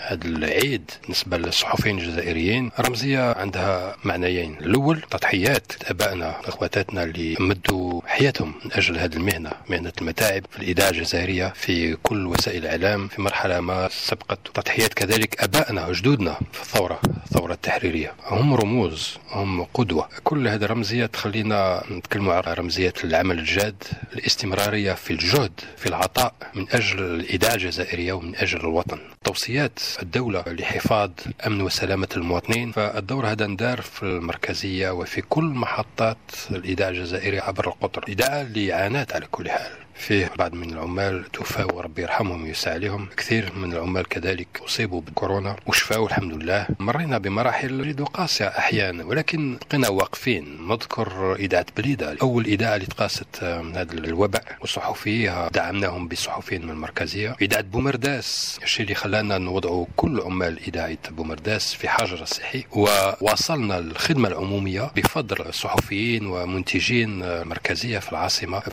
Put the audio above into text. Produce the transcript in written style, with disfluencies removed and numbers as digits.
هذا العيد بالنسبة للصحفيين الجزائريين رمزية عندها معنيين. الأول تضحيات أبائنا أخواتاتنا اللي مدوا حياتهم من أجل هذه المهنة، مهنة المتاعب في الإذاعة الجزائرية في كل وسائل الإعلام في مرحلة ما سبقت. تضحيات كذلك أبائنا وجدودنا في الثورة التحريرية، هم رموز، هم قدوة. كل هذه رمزية تخلينا نتكلموا عن رمزية العمل الجاد، الاستمرارية في الجهد في العطاء من أجل الإذاعة الجزائرية ومن أجل الوطن. توصيات الدولة لحفاظ أمن وسلامة المواطنين، فالدور هذا ندار في المركزية وفي كل محطات الإذاعة الجزائرية عبر القطر. الإذاعة اللي عانت على كل حال، فيه بعض من العمال توفوا وربي يرحمهم ويسع عليهم، كثير من العمال كذلك أصيبوا بالكورونا وشفاوا الحمد لله. مرينا بمراحل جد قاسية أحيانا، ولكن بقينا واقفين. نذكر إذاعة بليدة، أول إذاعة اللي تقاست هذا الوباء، وصحفيها دعمناهم بصحفيين من المركزية. إذاعة بومرداس، الشيء اللي خلانا نوضعوا كل عمال إذاعة بومرداس في حجر صحي، وواصلنا الخدمة العمومية بفضل الصحفيين ومنتجين المركزية في العاصمة.